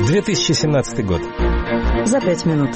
2017 год. За 5 минут.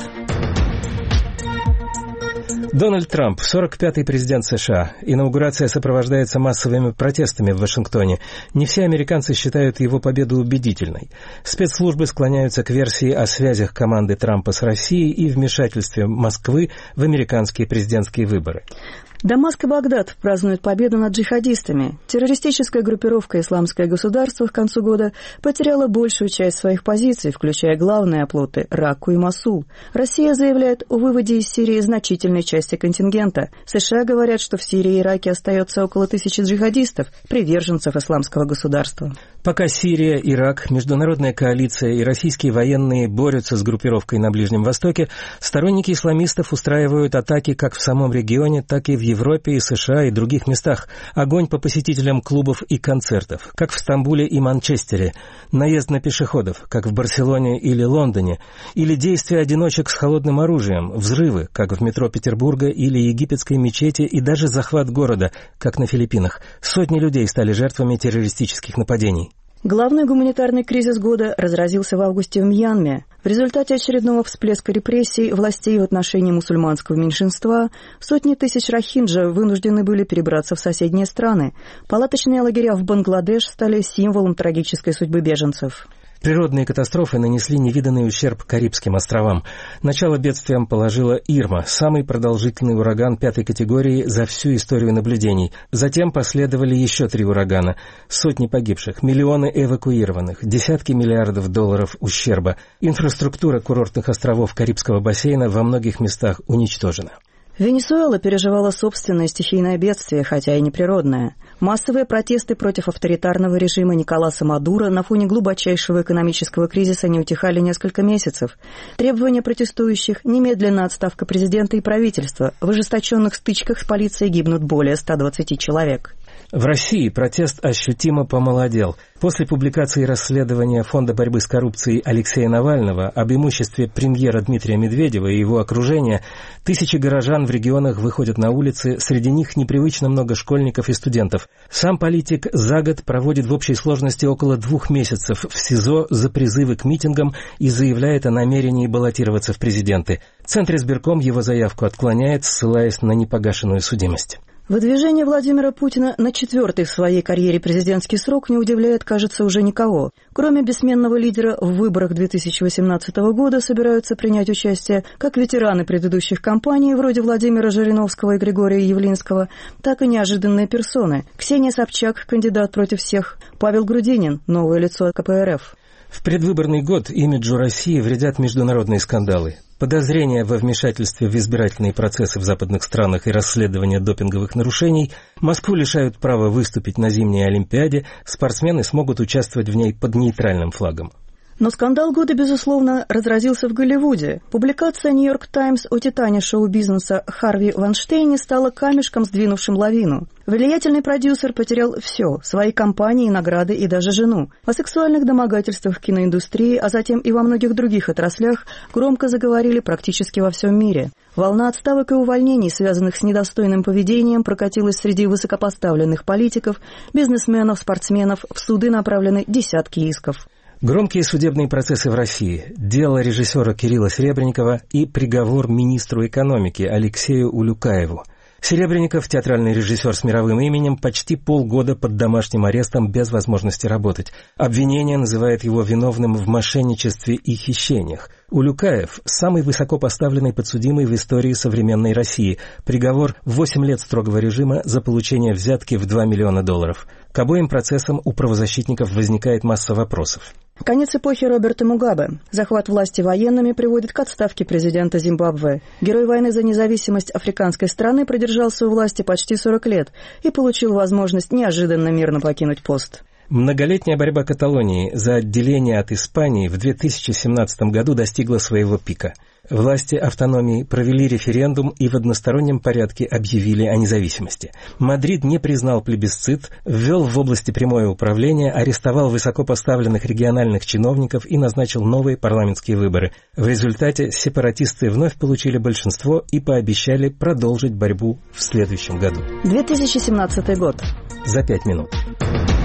Дональд Трамп, 45-й президент США. Инаугурация сопровождается массовыми протестами в Вашингтоне. Не все американцы считают его победу убедительной. Спецслужбы склоняются к версии о связях команды Трампа с Россией и вмешательстве Москвы в американские президентские выборы. Дамаск и Багдад празднуют победу над джихадистами. Террористическая группировка «Исламское государство» к концу года потеряла большую часть своих позиций, включая главные оплоты – Ракку и Мосул. Россия заявляет о выводе из Сирии значительной части контингента. США говорят, что в Сирии и Ираке остается около 1000 джихадистов, приверженцев «Исламского государства». Пока Сирия, Ирак, международная коалиция и российские военные борются с группировкой на Ближнем Востоке, сторонники исламистов устраивают атаки как в самом регионе, так и в Европе и США и других местах. Огонь по посетителям клубов и концертов, как в Стамбуле и Манчестере, наезд на пешеходов, как в Барселоне или Лондоне, или действия одиночек с холодным оружием, взрывы, как в метро Петербурга или египетской мечети, и даже захват города, как на Филиппинах. Сотни людей стали жертвами террористических нападений. Главный гуманитарный кризис года разразился в августе в Мьянме. В результате очередного всплеска репрессий властей в отношении мусульманского меньшинства сотни тысяч рохинджа вынуждены были перебраться в соседние страны. Палаточные лагеря в Бангладеш стали символом трагической судьбы беженцев. Природные катастрофы нанесли невиданный ущерб Карибским островам. Начало бедствиям положила Ирма, самый продолжительный ураган 5-й категории за всю историю наблюдений. Затем последовали еще 3 урагана, сотни погибших, миллионы эвакуированных, десятки миллиардов долларов ущерба. Инфраструктура курортных островов Карибского бассейна во многих местах уничтожена. Венесуэла переживала собственное стихийное бедствие, хотя и неприродное. Массовые протесты против авторитарного режима Николаса Мадуро на фоне глубочайшего экономического кризиса не утихали несколько месяцев. Требования протестующих – немедленная отставка президента и правительства. В ожесточенных стычках с полицией гибнут более 120 человек. В России протест ощутимо помолодел. После публикации расследования Фонда борьбы с коррупцией Алексея Навального об имуществе премьера Дмитрия Медведева и его окружения, тысячи горожан в регионах выходят на улицы, среди них непривычно много школьников и студентов. Сам политик за год проводит в общей сложности около 2 месяцев в СИЗО за призывы к митингам и заявляет о намерении баллотироваться в президенты. Центризбирком его заявку отклоняет, ссылаясь на непогашенную судимость. Выдвижение Владимира Путина на 4-й в своей карьере президентский срок не удивляет, кажется, уже никого. Кроме бессменного лидера, в выборах 2018 года собираются принять участие как ветераны предыдущих кампаний, вроде Владимира Жириновского и Григория Явлинского, так и неожиданные персоны. Ксения Собчак, кандидат против всех, Павел Грудинин, новое лицо КПРФ. В предвыборный год имиджу России вредят международные скандалы. Подозрения во вмешательстве в избирательные процессы в западных странах и расследование допинговых нарушений Москву лишают права выступить на зимней Олимпиаде, спортсмены смогут участвовать в ней под нейтральным флагом. Но скандал года, безусловно, разразился в Голливуде. Публикация «Нью-Йорк Таймс» о титане шоу-бизнеса Харви Вайнштейне стала камешком, сдвинувшим лавину. Влиятельный продюсер потерял все – свои компании, награды и даже жену. О сексуальных домогательствах в киноиндустрии, а затем и во многих других отраслях громко заговорили практически во всем мире. Волна отставок и увольнений, связанных с недостойным поведением, прокатилась среди высокопоставленных политиков, бизнесменов, спортсменов, в суды направлены десятки исков. Громкие судебные процессы в России, дело режиссера Кирилла Серебренникова и приговор министру экономики Алексею Улюкаеву. Серебренников, театральный режиссер с мировым именем, почти полгода под домашним арестом без возможности работать. Обвинение называет его виновным в мошенничестве и хищениях. Улюкаев – самый высокопоставленный подсудимый в истории современной России. Приговор – 8 лет строгого режима за получение взятки в $2 миллиона. К обоим процессам у правозащитников возникает масса вопросов. Конец эпохи Роберта Мугабе. Захват власти военными приводит к отставке президента Зимбабве. Герой войны за независимость африканской страны продержался у власти почти 40 лет и получил возможность неожиданно мирно покинуть пост. Многолетняя борьба Каталонии за отделение от Испании в 2017 году достигла своего пика. Власти автономии провели референдум и в одностороннем порядке объявили о независимости. Мадрид не признал плебисцит, ввел в области прямое управление, арестовал высокопоставленных региональных чиновников и назначил новые парламентские выборы. В результате сепаратисты вновь получили большинство и пообещали продолжить борьбу в следующем году. 2017 год. За 5 минут.